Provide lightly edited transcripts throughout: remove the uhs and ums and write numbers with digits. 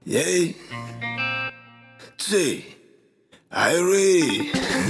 Ей, ты, Айри.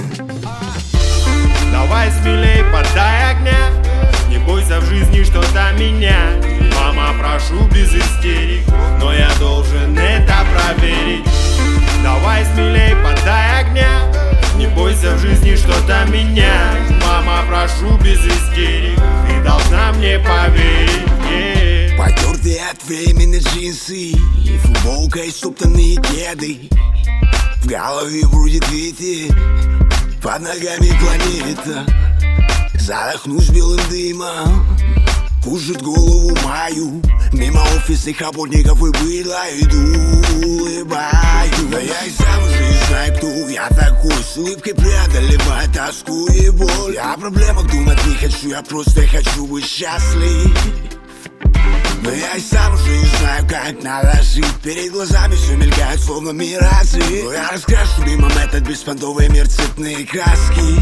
Давай смелей, подай огня. Не бойся в жизни что-то менять. Мама, прошу без истерик, но я должен это проверить. Давай смелей, подай огня. Не бойся в жизни что-то менять. Мама, прошу без истерик, ты должна мне поверить. Потертые от времени джинсы, футболка и стоптанные кеды. В голове бродит ветер, под ногами планета. Задохнусь белым дымом, кружит голову мою. Мимо офисных работников и быдла иду, улыбаюсь. Но я и сам уже не знаю, кто я такой. С улыбкой преодолевать тоску и боль. Я о проблемах думать не хочу, я просто хочу быть счастлив. Но я и сам уже не знаю, как надо жить. Перед глазами все мелькает, словно миражи. Но я раскрашу дымом этот беспонтовый мир, цветные краски.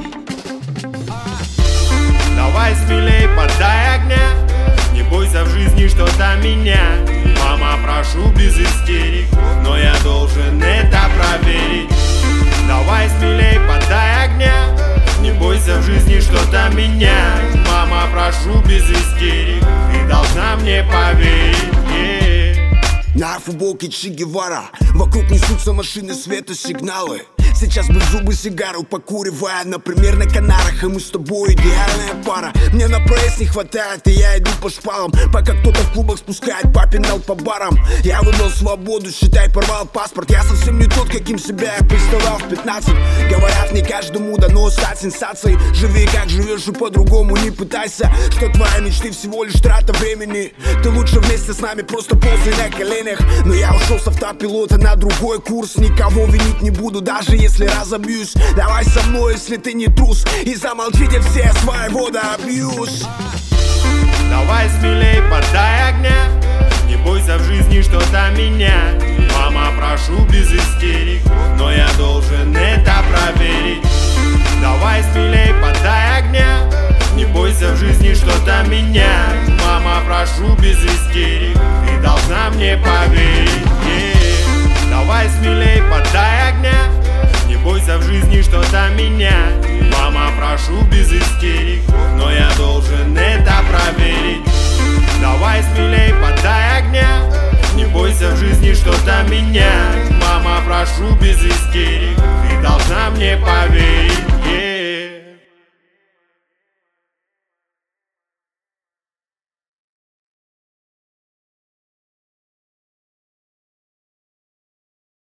Давай смелей, подай огня. Не бойся в жизни что-то менять. Мама, прошу без истерик, но я должен это проверить. Давай смелей, подай огня. Не бойся в жизни что-то менять. Мама, прошу без истерик, ты должна мне поверить. На футболке Че Гевара, вокруг несутся машины, светосигналы. Сейчас бы в зубы сигару покуривая, например, на Канарах. И мы с тобой идеальная пара. Мне на проезд не хватает, и я иду по шпалам, пока кто-то в клубах спускает папинал по барам. Я выбрал свободу, считай, порвал паспорт. Я совсем не тот, каким себя я представлял в 15. Говорят, не каждому дано стать сенсацией. Живи как живешь и по-другому не пытайся. Что твои мечты всего лишь трата времени. Ты лучше вместе с нами просто ползай на коленях. Но я ушел с автопилота на другой курс. Никого винить не буду, даже если разобьюсь. Давай со мной, если ты не трус, и замолчите все, своего добьюсь. Давай смелей, подай огня. Не бойся в жизни что-то менять. Мама, прошу без истерик, но я должен это проверить. Давай смелей, подай огня. Не бойся в жизни что-то менять. Мама, прошу без истерик, ты должна мне поверить. Давай смелей, подай огня. Не бойся в жизни что-то менять. Мама, прошу без истерик, но я должен это проверить. Давай смелей, подай огня. Не бойся в жизни что-то менять. Мама, прошу без истерик, ты должна мне поверить.